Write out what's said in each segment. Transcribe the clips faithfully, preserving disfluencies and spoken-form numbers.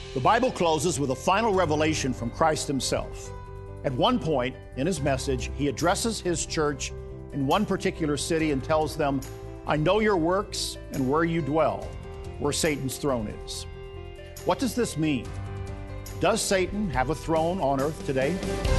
The Bible closes with a final revelation from Christ himself. At one point in his message, he addresses his church in one particular city and tells them, "I know your works and where you dwell, where Satan's throne is." What does this mean? Does Satan have a throne on earth today?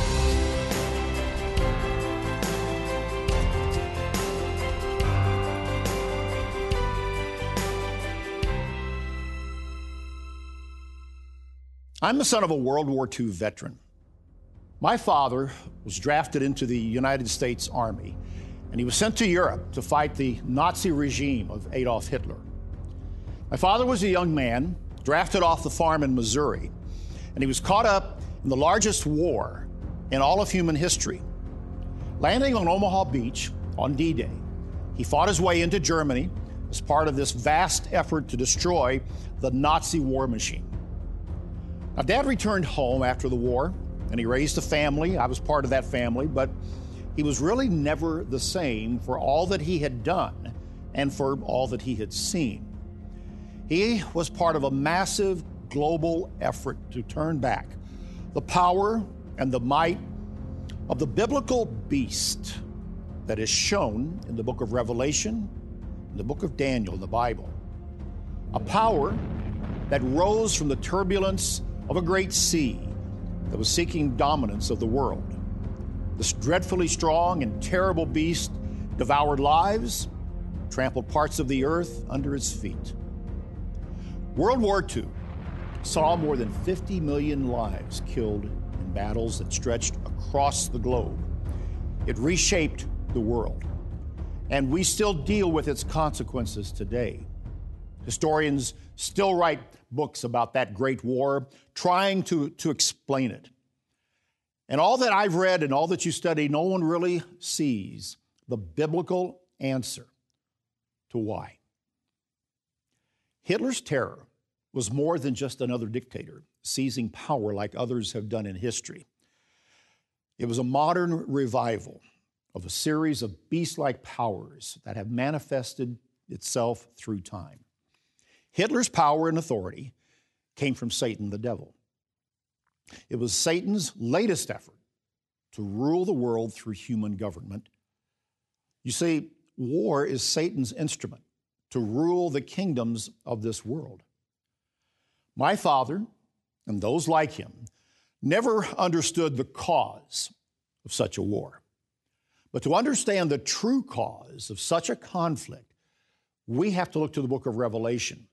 I'm the son of a World War Two veteran. My father was drafted into the United States Army, and he was sent to Europe to fight the Nazi regime of Adolf Hitler. My father was a young man, drafted off the farm in Missouri, and he was caught up in the largest war in all of human history. Landing on Omaha Beach on D-Day, he fought his way into Germany as part of this vast effort to destroy the Nazi war machine. Now, Dad returned home after the war, and he raised a family. I was part of that family, but he was really never the same for all that he had done and for all that he had seen. He was part of a massive global effort to turn back the power and the might of the biblical beast that is shown in the book of Revelation, in the book of Daniel, in the Bible. A power that rose from the turbulence of a great sea that was seeking dominance of the world. This dreadfully strong and terrible beast devoured lives, trampled parts of the earth under its feet. World War Two saw more than fifty million lives killed in battles that stretched across the globe. It reshaped the world, and we still deal with its consequences today. Historians still write books about that great war, trying to, to explain it. And all that I've read and all that you study, no one really sees the biblical answer to why. Hitler's terror was more than just another dictator seizing power like others have done in history. It was a modern revival of a series of beast-like powers that have manifested itself through time. Hitler's power and authority came from Satan, the devil. It was Satan's latest effort to rule the world through human government. You see, war is Satan's instrument to rule the kingdoms of this world. My father, and those like him, never understood the cause of such a war. But to understand the true cause of such a conflict, we have to look to the book of Revelation.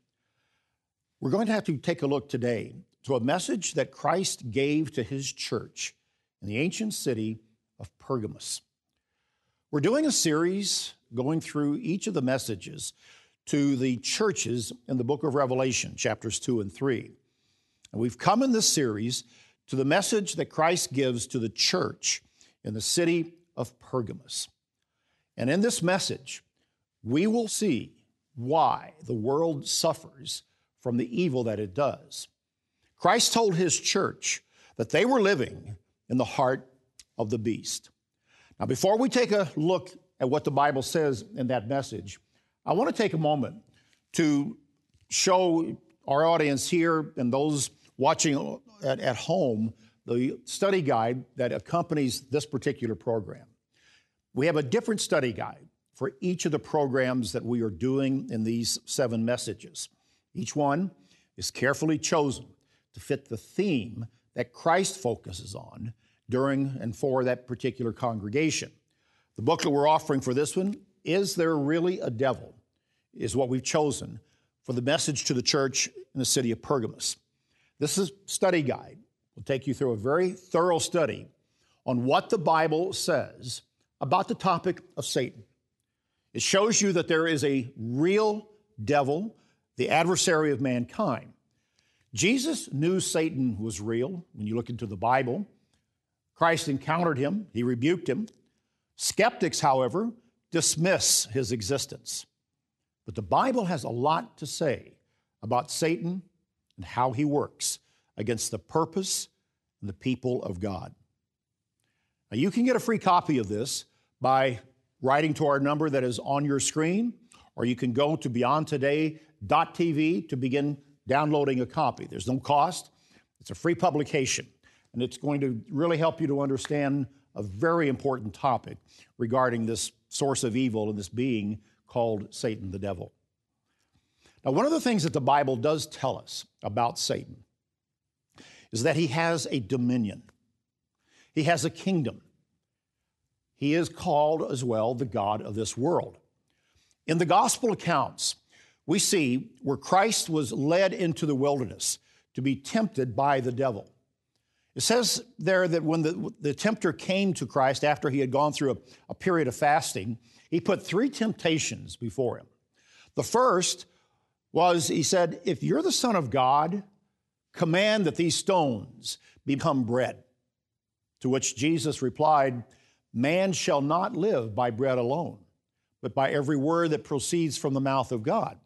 We're going to have to take a look today to a message that Christ gave to his church in the ancient city of Pergamos. We're doing a series going through each of the messages to the churches in the book of Revelation, chapters two and three. And we've come in this series to the message that Christ gives to the church in the city of Pergamos. And in this message, we will see why the world suffers from the evil that it does. Christ told his church that they were living in the heart of the beast. Now, before we take a look at what the Bible says in that message, I want to take a moment to show our audience here and those watching at, at home the study guide that accompanies this particular program. We have a different study guide for each of the programs that we are doing in these seven messages. Each one is carefully chosen to fit the theme that Christ focuses on during and for that particular congregation. The booklet we're offering for this one, Is There Really a Devil?, is what we've chosen for the message to the church in the city of Pergamos. This is a study guide. We'll take you through a very thorough study on what the Bible says about the topic of Satan. It shows you that there is a real devil, the adversary of mankind. Jesus knew Satan was real. When you look into the Bible, Christ encountered him. He rebuked him. Skeptics, however, dismiss his existence. But the Bible has a lot to say about Satan and how he works against the purpose and the people of God. Now, you can get a free copy of this by writing to our number that is on your screen, or you can go to beyond today dot t v to begin downloading a copy. There's no cost. It's a free publication, and it's going to really help you to understand a very important topic regarding this source of evil and this being called Satan the devil. Now, one of the things that the Bible does tell us about Satan is that he has a dominion. He has a kingdom. He is called as well the God of this world. In the gospel accounts, we see where Christ was led into the wilderness to be tempted by the devil. It says there that when the, the tempter came to Christ after he had gone through a, a period of fasting, he put three temptations before him. The first was, he said, if you're the Son of God, command that these stones become bread. To which Jesus replied, man shall not live by bread alone, but by every word that proceeds from the mouth of God.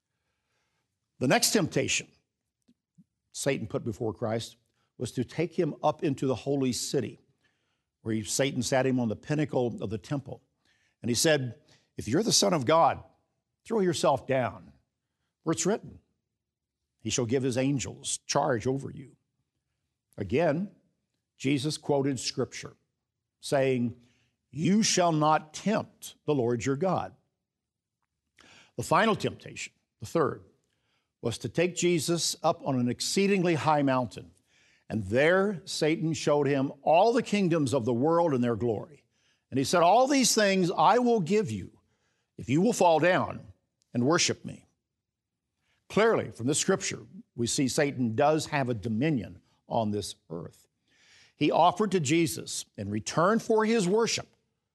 The next temptation Satan put before Christ was to take him up into the holy city, where he, Satan sat him on the pinnacle of the temple. And he said, if you're the Son of God, throw yourself down, for it's written, he shall give his angels charge over you. Again, Jesus quoted Scripture, saying, you shall not tempt the Lord your God. The final temptation, the third, was to take Jesus up on an exceedingly high mountain. And there Satan showed him all the kingdoms of the world and their glory. And he said, all these things I will give you if you will fall down and worship me. Clearly, from this scripture, we see Satan does have a dominion on this earth. He offered to Jesus, in return for his worship,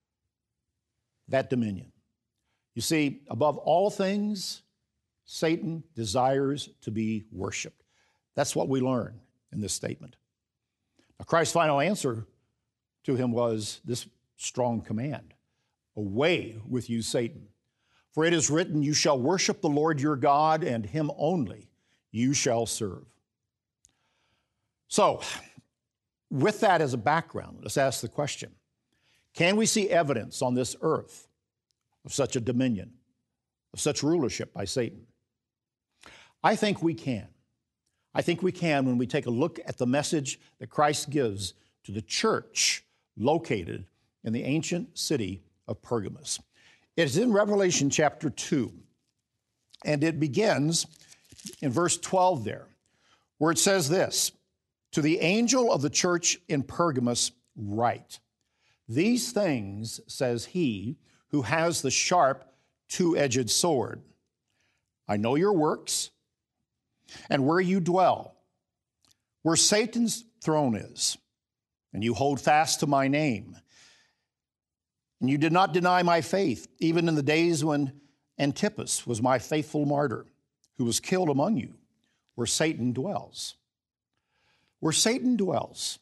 that dominion. You see, above all things, Satan desires to be worshiped. That's what we learn in this statement. Now, Christ's final answer to him was this strong command, away with you, Satan. For it is written, you shall worship the Lord your God, and him only you shall serve. So, with that as a background, let's ask the question, can we see evidence on this earth of such a dominion, of such rulership by Satan? I think we can. I think we can when we take a look at the message that Christ gives to the church located in the ancient city of Pergamos. It is in Revelation chapter two, and it begins in verse twelve there, where it says this, to the angel of the church in Pergamos write, these things says he who has the sharp two-edged sword. I know your works and where you dwell, where Satan's throne is, and you hold fast to my name. And you did not deny my faith, even in the days when Antipas was my faithful martyr, who was killed among you, where Satan dwells. Where Satan dwells.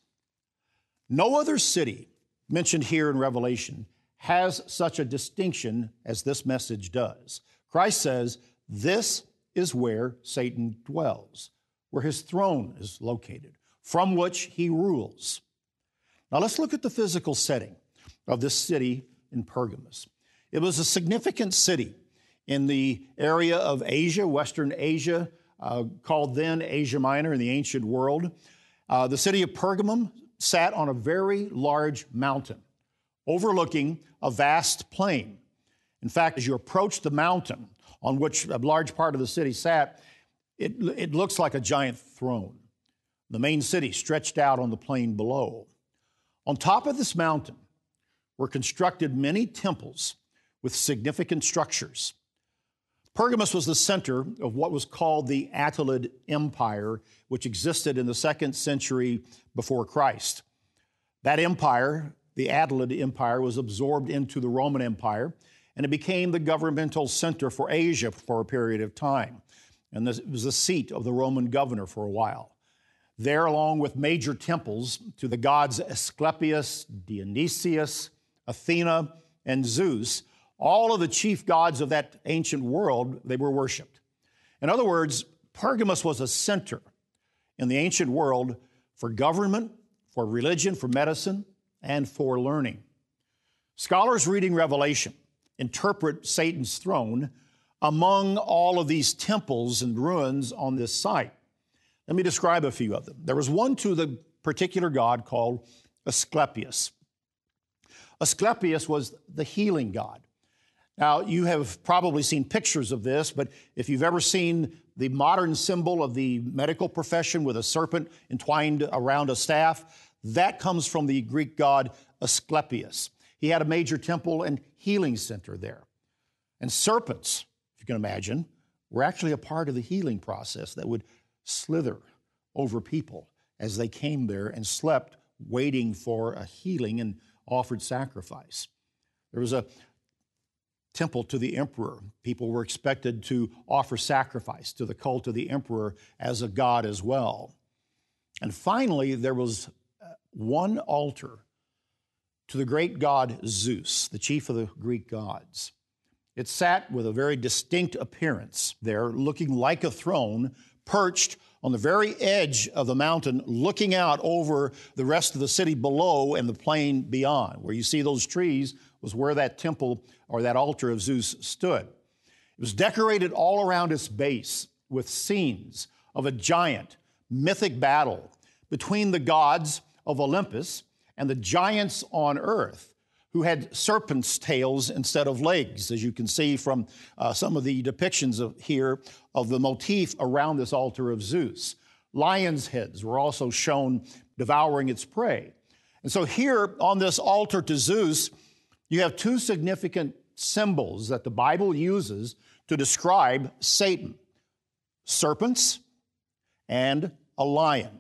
No other city mentioned here in Revelation has such a distinction as this message does. Christ says, this is where Satan dwells, where his throne is located, from which he rules. Now let's look at the physical setting of this city in Pergamos. It was a significant city in the area of Asia, Western Asia, uh, called then Asia Minor in the ancient world. Uh, the city of Pergamum sat on a very large mountain overlooking a vast plain. In fact, as you approach the mountain on which a large part of the city sat, it, it looks like a giant throne. The main city stretched out on the plain below. On top of this mountain were constructed many temples with significant structures. Pergamos was the center of what was called the Attalid Empire, which existed in the second century before Christ. That empire, the Attalid Empire, was absorbed into the Roman Empire, and it became the governmental center for Asia for a period of time. And this, it was the seat of the Roman governor for a while. There, along with major temples to the gods Asclepius, Dionysius, Athena, and Zeus, all of the chief gods of that ancient world, they were worshiped. In other words, Pergamos was a center in the ancient world for government, for religion, for medicine, and for learning. Scholars reading Revelation interpret Satan's throne among all of these temples and ruins on this site. Let me describe a few of them. There was one to the particular god called Asclepius. Asclepius was the healing god. Now, you have probably seen pictures of this, but if you've ever seen the modern symbol of the medical profession with a serpent entwined around a staff, that comes from the Greek god Asclepius. He had a major temple and healing center there. And serpents, if you can imagine, were actually a part of the healing process that would slither over people as they came there and slept, waiting for a healing and offered sacrifice. There was a temple to the emperor. People were expected to offer sacrifice to the cult of the emperor as a god as well. And finally, there was one altar to the great god Zeus, the chief of the Greek gods. It sat with a very distinct appearance there, looking like a throne, perched on the very edge of the mountain, looking out over the rest of the city below and the plain beyond. Where you see those trees was where that temple or that altar of Zeus stood. It was decorated all around its base with scenes of a giant, mythic battle between the gods of Olympus and the giants on earth, who had serpents' tails instead of legs, as you can see from uh, some of the depictions of here of the motif around this altar of Zeus. Lions' heads were also shown devouring its prey. And so here on this altar to Zeus, you have two significant symbols that the Bible uses to describe Satan: serpents and a lion.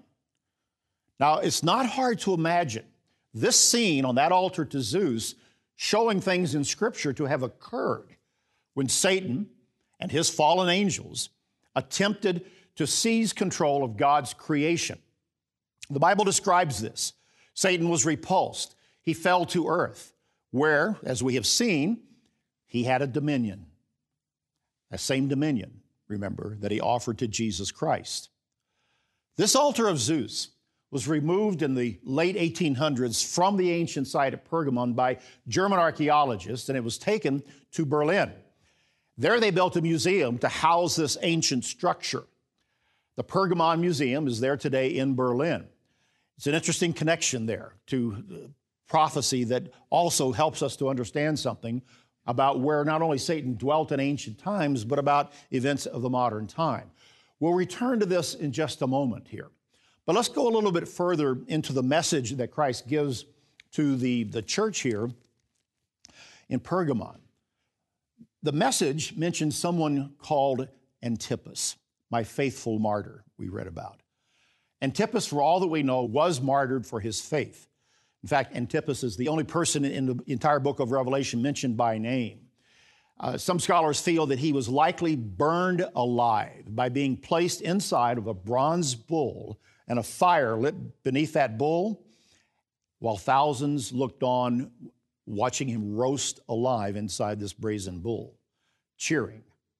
Now, it's not hard to imagine this scene on that altar to Zeus showing things in Scripture to have occurred when Satan and his fallen angels attempted to seize control of God's creation. The Bible describes this. Satan was repulsed. He fell to earth, where, as we have seen, he had a dominion. That same dominion, remember, that he offered to Jesus Christ. This altar of Zeus was removed in the late eighteen hundreds from the ancient site at Pergamon by German archaeologists, and it was taken to Berlin. There they built a museum to house this ancient structure. The Pergamon Museum is there today in Berlin. It's an interesting connection there to prophecy that also helps us to understand something about where not only Satan dwelt in ancient times, but about events of the modern time. We'll return to this in just a moment here. But let's go a little bit further into the message that Christ gives to the, the church here in Pergamon. The message mentions someone called Antipas, my faithful martyr, we read about. Antipas, for all that we know, was martyred for his faith. In fact, Antipas is the only person in the entire book of Revelation mentioned by name. Uh, some scholars feel that he was likely burned alive by being placed inside of a bronze bull and a fire lit beneath that bull, while thousands looked on, watching him roast alive inside this brazen bull, cheering.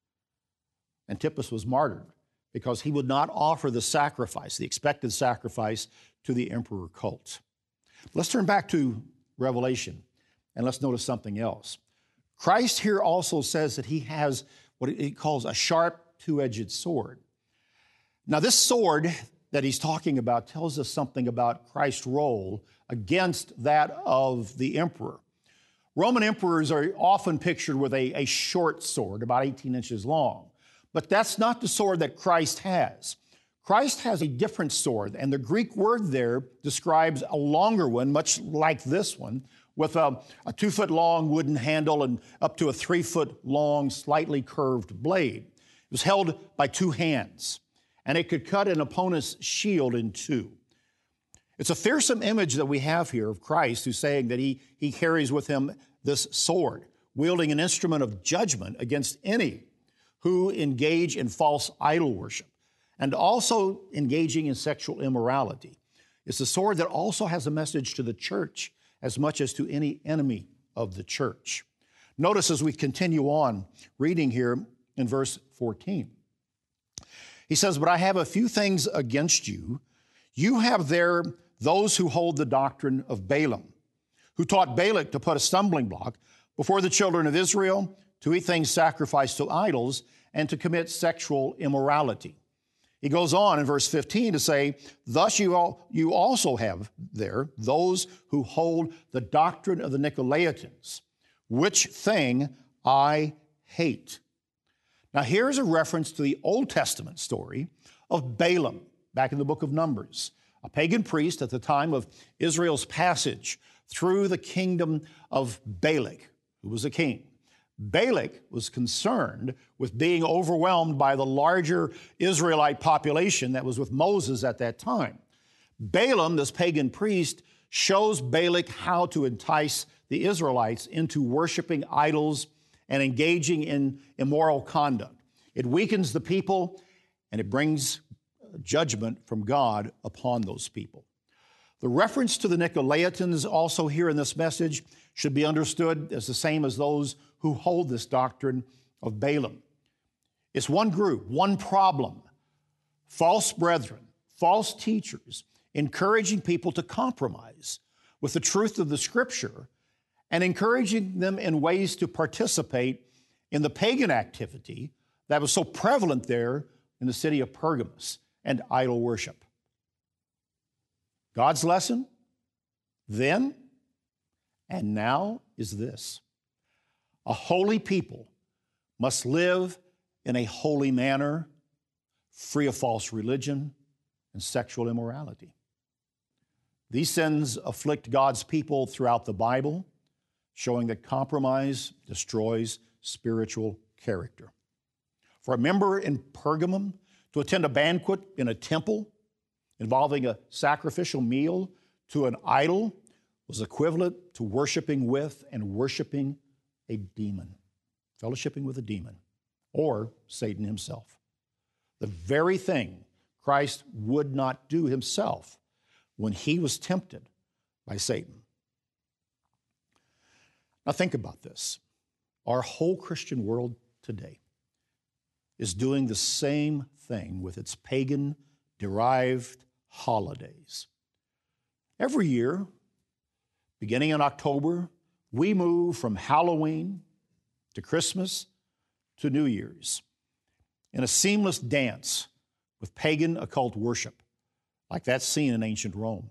Antipas was martyred because he would not offer the sacrifice, the expected sacrifice, to the emperor cult. Let's turn back to Revelation, and let's notice something else. Christ here also says that he has what he calls a sharp, two-edged sword. Now, this sword that he's talking about tells us something about Christ's role against that of the emperor. Roman emperors are often pictured with a, a short sword, about eighteen inches long. But that's not the sword that Christ has. Christ has a different sword, and the Greek word there describes a longer one, much like this one, with a, a two-foot-long wooden handle and up to a three-foot-long, slightly curved blade. It was held by two hands, and it could cut an opponent's shield in two. It's a fearsome image that we have here of Christ, who's saying that he, he carries with him this sword, wielding an instrument of judgment against any who engage in false idol worship and also engaging in sexual immorality. It's a sword that also has a message to the church as much as to any enemy of the church. Notice as we continue on reading here in verse fourteen. He says, "But I have a few things against you. You have there those who hold the doctrine of Balaam, who taught Balak to put a stumbling block before the children of Israel to eat things sacrificed to idols, and to commit sexual immorality. He goes on in verse fifteen to say, thus you, all, you also have there those who hold the doctrine of the Nicolaitans, which thing I hate. Now here's a reference to the Old Testament story of Balaam, back in the book of Numbers, a pagan priest at the time of Israel's passage through the kingdom of Balak, who was a king. Balak was concerned with being overwhelmed by the larger Israelite population that was with Moses at that time. Balaam, this pagan priest, shows Balak how to entice the Israelites into worshiping idols and engaging in immoral conduct. It weakens the people, and it brings judgment from God upon those people. The reference to the Nicolaitans also here in this message should be understood as the same as those who hold this doctrine of Balaam. It's one group, one problem, false brethren, false teachers, encouraging people to compromise with the truth of the Scripture and encouraging them in ways to participate in the pagan activity that was so prevalent there in the city of Pergamos and idol worship. God's lesson then and now is this: a holy people must live in a holy manner, free of false religion and sexual immorality. These sins afflict God's people throughout the Bible, showing that compromise destroys spiritual character. For a member in Pergamum to attend a banquet in a temple involving a sacrificial meal to an idol was equivalent to worshiping with and worshiping a demon, fellowshipping with a demon, or Satan himself. The very thing Christ would not do himself when he was tempted by Satan. Now think about this. Our whole Christian world today is doing the same thing with its pagan-derived holidays. Every year, beginning in October, we move from Halloween to Christmas to New Year's in a seamless dance with pagan occult worship, like that's seen in ancient Rome.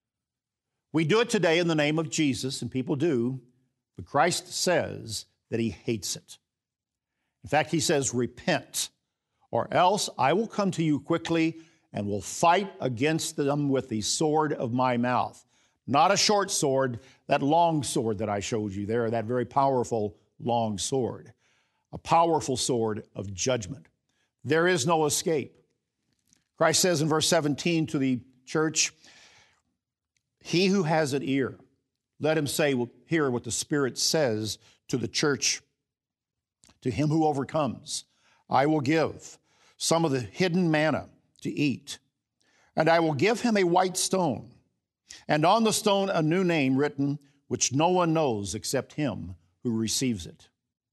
We do it today in the name of Jesus, and people do, but Christ says that he hates it. In fact, he says, repent, or else I will come to you quickly and will fight against them with the sword of my mouth. Not a short sword, that long sword that I showed you there, that very powerful long sword. A powerful sword of judgment. There is no escape. Christ says in verse seventeen to the church, he who has an ear, let him say, hear what the Spirit says to the church. To him who overcomes, I will give some of the hidden manna to eat, and I will give him a white stone, and on the stone a new name written, which no one knows except him who receives it.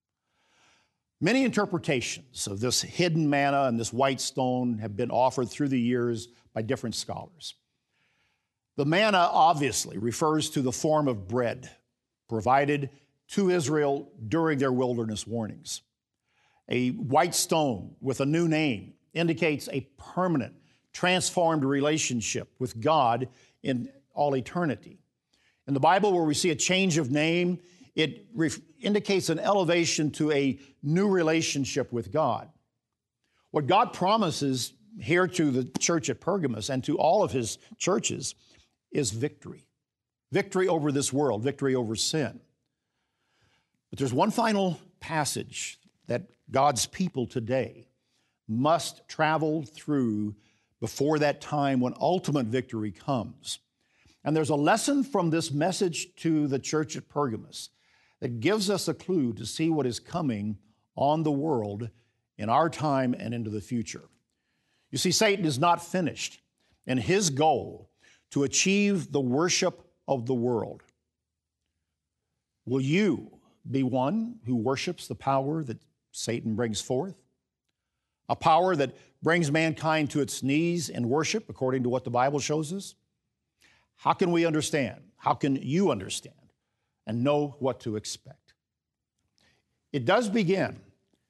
Many interpretations of this hidden manna and this white stone have been offered through the years by different scholars. The manna obviously refers to the form of bread provided to Israel during their wilderness warnings. A white stone with a new name indicates a permanent, transformed relationship with God in all eternity. In the Bible, where we see a change of name, it re- indicates an elevation to a new relationship with God. What God promises here to the church at Pergamos and to all of his churches is victory. Victory over this world, victory over sin. But there's one final passage that God's people today must travel through before that time when ultimate victory comes. And there's a lesson from this message to the church at Pergamos that gives us a clue to see what is coming on the world in our time and into the future. You see, Satan is not finished in his goal to achieve the worship of the world. Will you be one who worships the power that Satan brings forth? A power that brings mankind to its knees in worship, according to what the Bible shows us? How can we understand? How can you understand and know what to expect? It does begin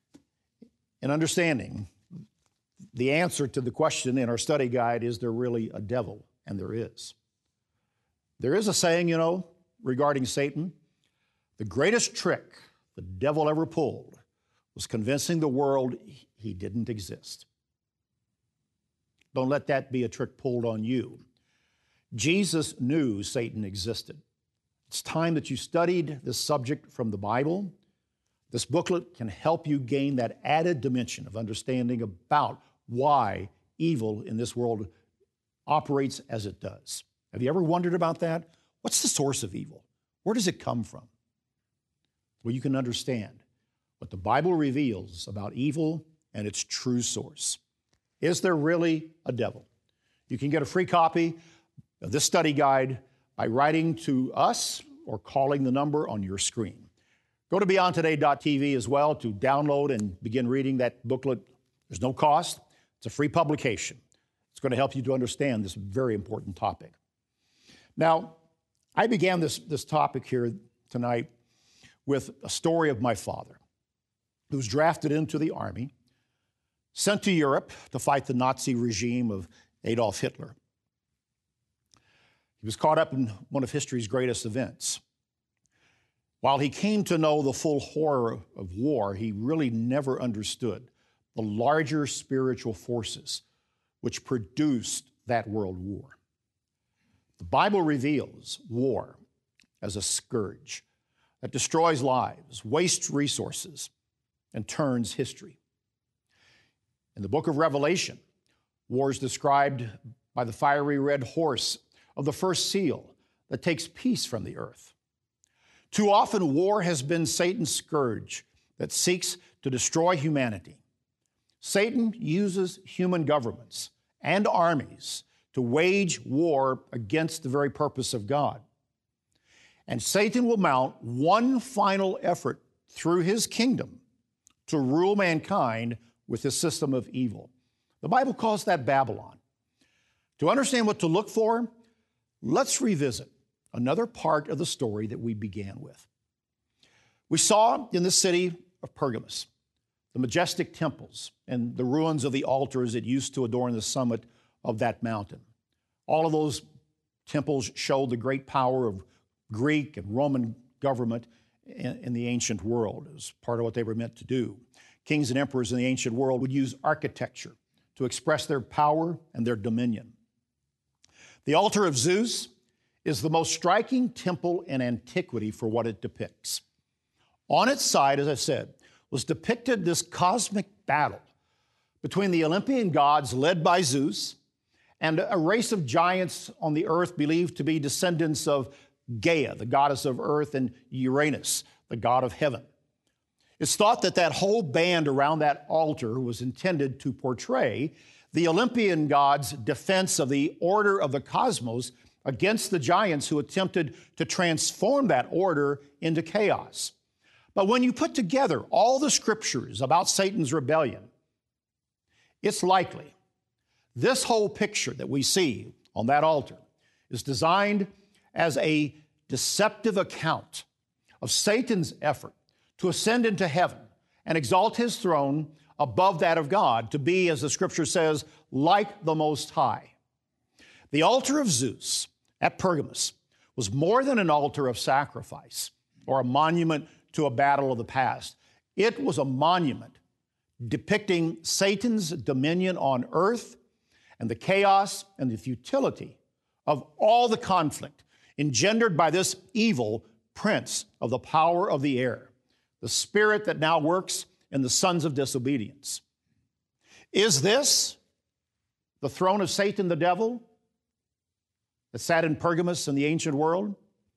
in understanding the answer to the question in our study guide, is there really a devil? And there is. There is a saying, you know, regarding Satan. The greatest trick the devil ever pulled was convincing the world he didn't exist. Don't let that be a trick pulled on you. Jesus knew Satan existed. It's time that you studied this subject from the Bible. This booklet can help you gain that added dimension of understanding about why evil in this world operates as it does. Have you ever wondered about that? What's the source of evil? Where does it come from? Well, you can understand what the Bible reveals about evil and its true source. Is there really a devil? You can get a free copy of this study guide by writing to us or calling the number on your screen. Go to beyond today dot t v as well to download and begin reading that booklet. There's no cost. It's a free publication. It's going to help you to understand this very important topic. Now, I began this, this topic here tonight with a story of my father, who was drafted into the army, sent to Europe to fight the Nazi regime of Adolf Hitler. He was caught up in one of history's greatest events. While he came to know the full horror of war, he really never understood the larger spiritual forces which produced that world war. The Bible reveals war as a scourge that destroys lives, wastes resources, and turns history. In the book of Revelation, war is described by the fiery red horse of the first seal that takes peace from the earth. Too often, war has been Satan's scourge that seeks to destroy humanity. Satan uses human governments and armies to wage war against the very purpose of God. And Satan will mount one final effort through his kingdom to rule mankind with his system of evil. The Bible calls that Babylon. To understand what to look for, let's revisit another part of the story that we began with. We saw in the city of Pergamos the majestic temples and the ruins of the altars that used to adorn the summit of that mountain. All of those temples showed the great power of Greek and Roman government in, in the ancient world. It was part of what they were meant to do. Kings and emperors in the ancient world would use architecture to express their power and their dominion. The altar of Zeus is the most striking temple in antiquity for what it depicts. On its side, as I said, was depicted this cosmic battle between the Olympian gods led by Zeus and a race of giants on the earth believed to be descendants of Gaia, the goddess of earth, and Uranus, the god of heaven. It's thought that that whole band around that altar was intended to portray the Olympian gods' defense of the order of the cosmos against the giants who attempted to transform that order into chaos. But when you put together all the scriptures about Satan's rebellion, it's likely this whole picture that we see on that altar is designed as a deceptive account of Satan's effort to ascend into heaven and exalt his throne above that of God, to be, as the scripture says, like the Most High. The altar of Zeus at Pergamos was more than an altar of sacrifice or a monument to a battle of the past. It was a monument depicting Satan's dominion on earth and the chaos and the futility of all the conflict engendered by this evil prince of the power of the air, the spirit that now works in the sons of disobedience. Is this the throne of Satan the devil that sat in Pergamos in the ancient world?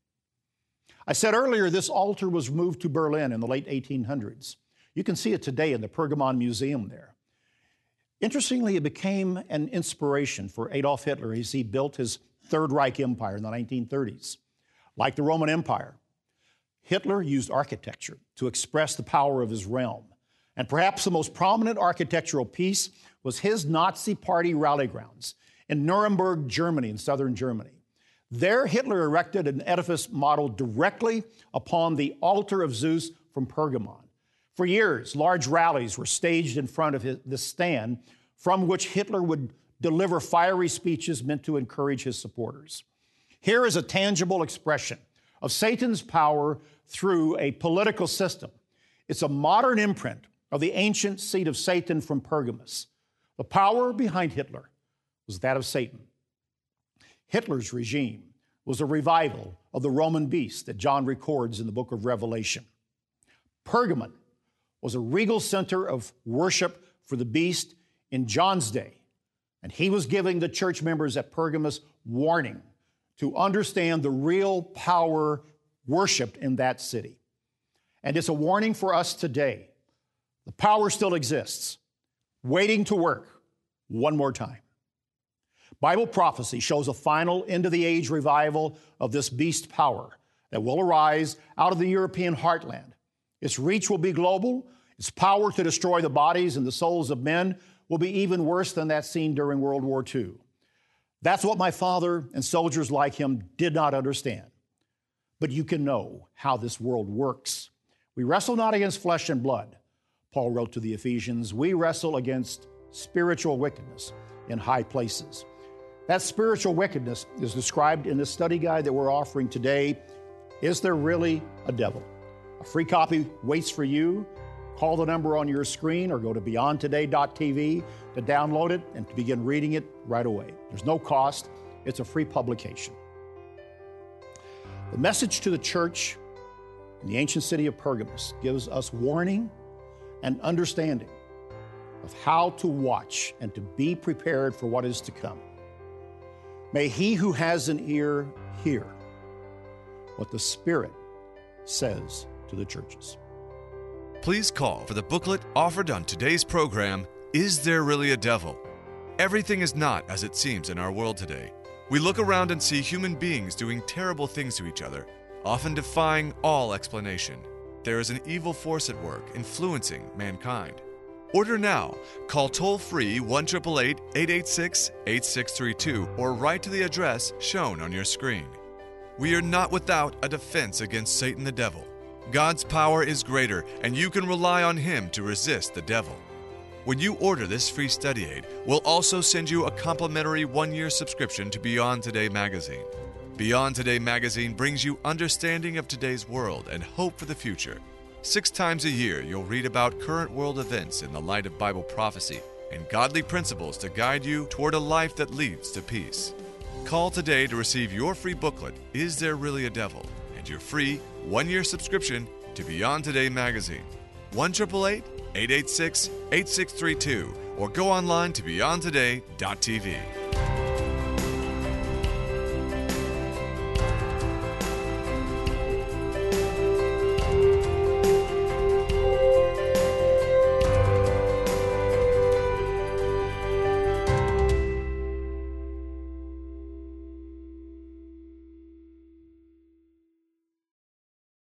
I said earlier this altar was moved to Berlin in the late eighteen hundreds. You can see it today in the Pergamon Museum there. Interestingly, it became an inspiration for Adolf Hitler as he built his Third Reich Empire in the nineteen thirties. Like the Roman Empire, Hitler used architecture to express the power of his realm. And perhaps the most prominent architectural piece was his Nazi party rally grounds in Nuremberg, Germany, in southern Germany. There, Hitler erected an edifice modeled directly upon the altar of Zeus from Pergamon. For years, large rallies were staged in front of his, the stand from which Hitler would deliver fiery speeches meant to encourage his supporters. Here is a tangible expression of Satan's power through a political system. It's a modern imprint of the ancient seed of Satan from Pergamus. The power behind Hitler was that of Satan. Hitler's regime was a revival of the Roman beast that John records in the book of Revelation. Pergamon was a regal center of worship for the beast in John's day, and he was giving the church members at Pergamus warning to understand the real power worshiped in that city. And it's a warning for us today. The power still exists, waiting to work one more time. Bible prophecy shows a final end-of-the-age revival of this beast power that will arise out of the European heartland. Its reach will be global. Its power to destroy the bodies and the souls of men will be even worse than that seen during World War Two. That's what my father and soldiers like him did not understand. But you can know how this world works. We wrestle not against flesh and blood, Paul wrote to the Ephesians. We wrestle against spiritual wickedness in high places. That spiritual wickedness is described in the study guide that we're offering today. Is there really a devil? A free copy waits for you. Call the number on your screen or go to beyond today dot t v to download it and to begin reading it right away. There's no cost. It's a free publication. The message to the church in the ancient city of Pergamus gives us warning and understanding of how to watch and to be prepared for what is to come. May he who has an ear hear what the Spirit says to the churches. Please call for the booklet offered on today's program, Is There Really a Devil? Everything is not as it seems in our world today. We look around and see human beings doing terrible things to each other, often defying all explanation. There is an evil force at work influencing mankind. Order now. Call toll-free one eight eight eight, eight eight six, eight six three two or write to the address shown on your screen. We are not without a defense against Satan the devil. God's power is greater, and you can rely on Him to resist the devil. When you order this free study aid, we'll also send you a complimentary one-year subscription to Beyond Today magazine. Beyond Today magazine brings you understanding of today's world and hope for the future. Six times a year, you'll read about current world events in the light of Bible prophecy and godly principles to guide you toward a life that leads to peace. Call today to receive your free booklet, Is There Really a Devil? And your free one-year subscription to Beyond Today magazine. one eight eight eight, eight eight six, eight six three two or go online to beyond today dot t v.